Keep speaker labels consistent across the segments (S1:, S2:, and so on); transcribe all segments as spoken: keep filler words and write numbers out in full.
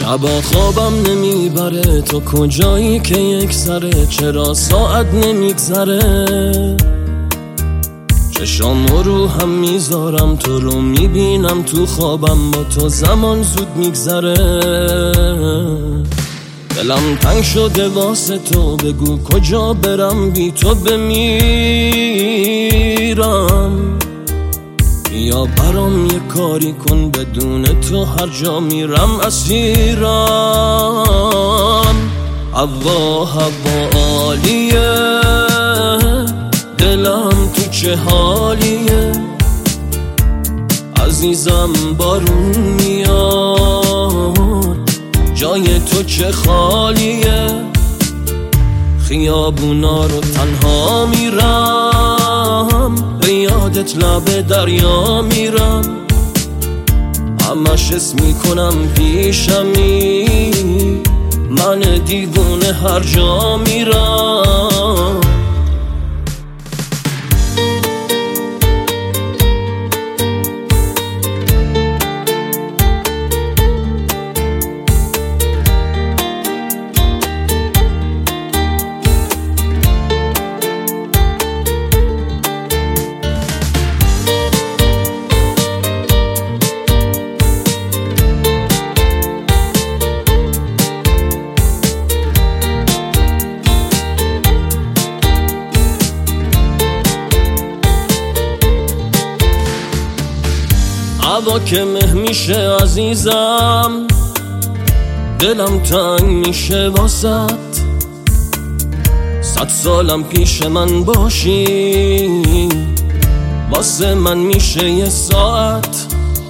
S1: شبا خوابم نمیبره، تو کجایی که یک سره؟ چرا ساعت نمیگذره؟ چشام رو هم میذارم، تو رو میبینم تو خوابم، با تو زمان زود میگذره. دلم تنگ شده واسه تو، بگو کجا برم بی تو بمیرم. یا برام یه کاری کن، بدون تو هر جا میرم اسیرم. هوا هوا عالیه، دلم تو چه حالیه؟ عزیزم بارون میاد، جای تو چه خالیه؟ خیابونا رو تنها میرم، به یادت لب دریا میرم. همش اسم میکنم پیشمی، من دیوونه هر جا میرم. هوا که مه میشه عزیزم، دلم تنگ میشه واسط. صد سالم پیش من باشی، واسه من میشه یه ساعت.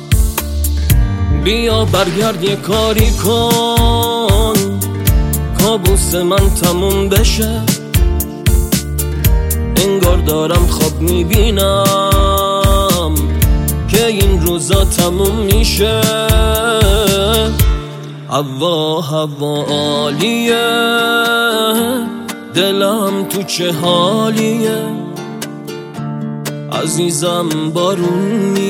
S1: بیا برگرد یه کاری کن، کابوس من تموم بشه. انگار دارم خواب میبینم که این روزا تموم میشه. هوا هوا عالیه، دلم تو چه حالیه؟ عزیزم بارون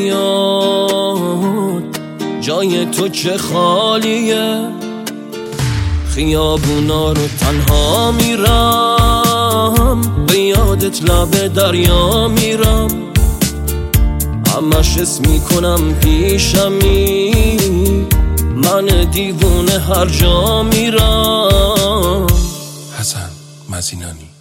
S1: میاد، جای تو چه خالیه؟ خیابونا رو تنها میرم، به یادت لب دریا میرم. همش اسم میکنم پیشمی، من دیوونه هر جا میرم.
S2: حسن مزینانی.